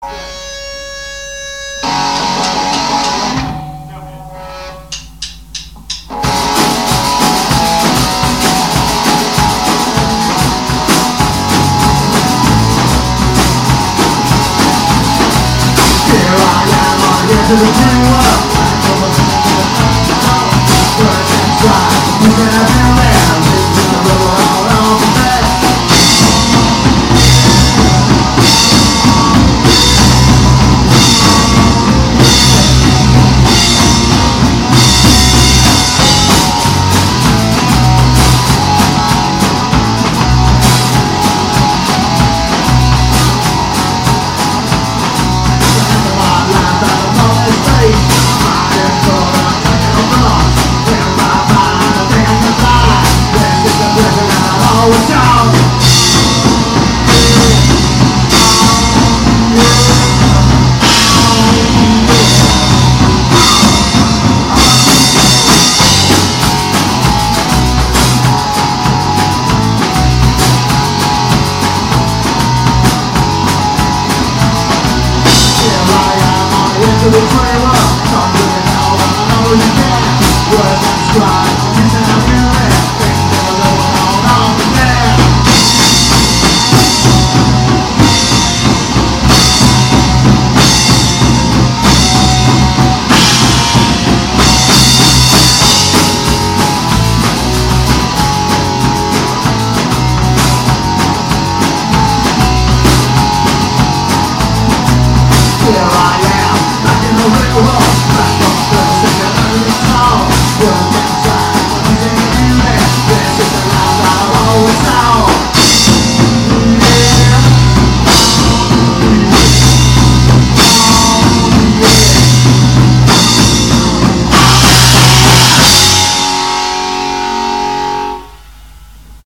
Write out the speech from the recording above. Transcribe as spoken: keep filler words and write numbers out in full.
To the free world, I'm almost to the work and try. You can have your man, this is the river all on the bed. To the free world, come with it now, I know you can. Work and strive.